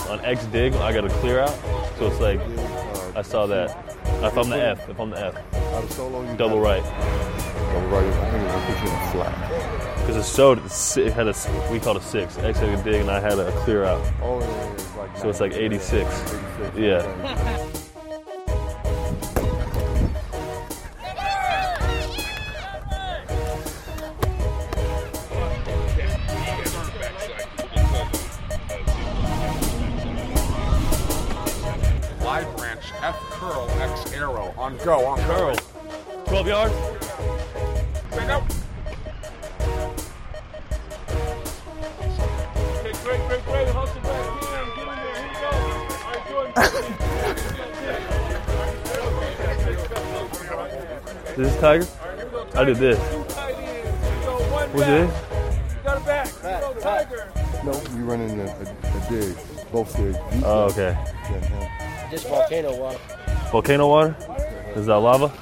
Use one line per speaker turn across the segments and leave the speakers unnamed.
on X dig, I got a clear out. So it's like, I saw that. If I'm the F.
Out of solo, you
Double right.
Double right. I think it'll put you in flat.
Because it had we called a 6. X had a dig and I had a clear out.
Oh, yeah, it's like
So it's like 86.
86.
Yeah.
Wide branch, F curl, X arrow. On go, on
Curl. 12 yards.
Pick up.
Okay, great. Hustle back in. Get in there. Here you go. All right, Jordan.
Is this Tiger? I did this. What's it?
You got it back. Go, Tiger.
No, you running a dig. Both dig.
Oh, okay.
Just volcano water.
Volcano water? Is that lava?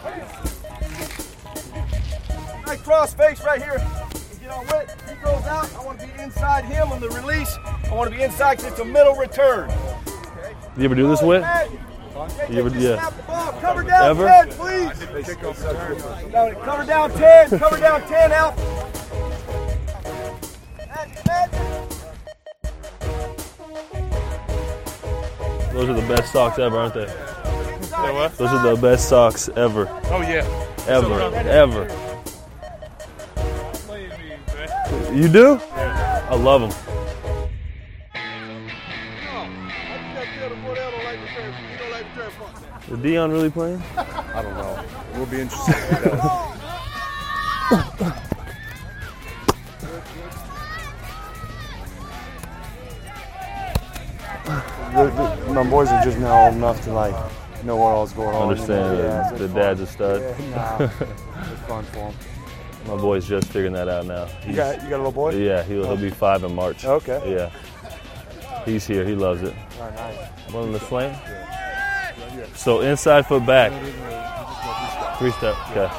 Nice cross face right here. Get on wet. He goes out. I want to be inside him on the release. I want to be inside because it's a middle return.
You ever do this wet? You ever, yeah.
Snap the ball. Cover down
Ever?
10, please. No, cover down 10. Cover down 10 out.
Those are the best socks ever, aren't they?
what?
Those are the best socks ever.
Oh, yeah.
Ever. You do? I love them. Is Dion really playing?
I don't know. We'll be interested if he does. My boys are just now old enough to like know what all's going on.
Understand
Yeah,
the
it's
dad's
fun.
a stud.
Yeah, nah, it's fun for him.
My boy's just figuring that out now.
You got a little boy?
Yeah, he'll be 5 in March.
Okay.
Yeah. He's here. He loves it.
All right, nice.
One in the slam? So inside foot back. 3-step. Okay.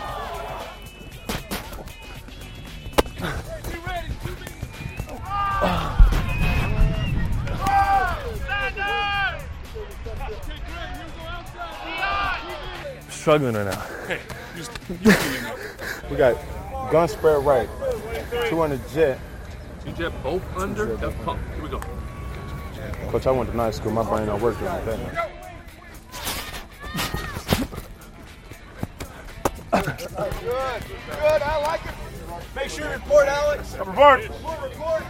Struggling right now.
We got gun spread right, 200 jet.
You jet both under, F pump. Here we go.
Coach, I went to night school. My brain not working like that.
Good. I like it. Make sure you report, Alex.
Report.
Report.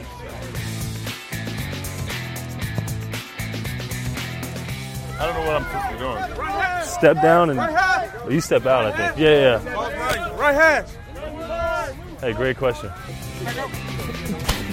I don't know what I'm supposed to be doing.
Step down and you step out, I think. Yeah.
Right hand.
Hey, great question.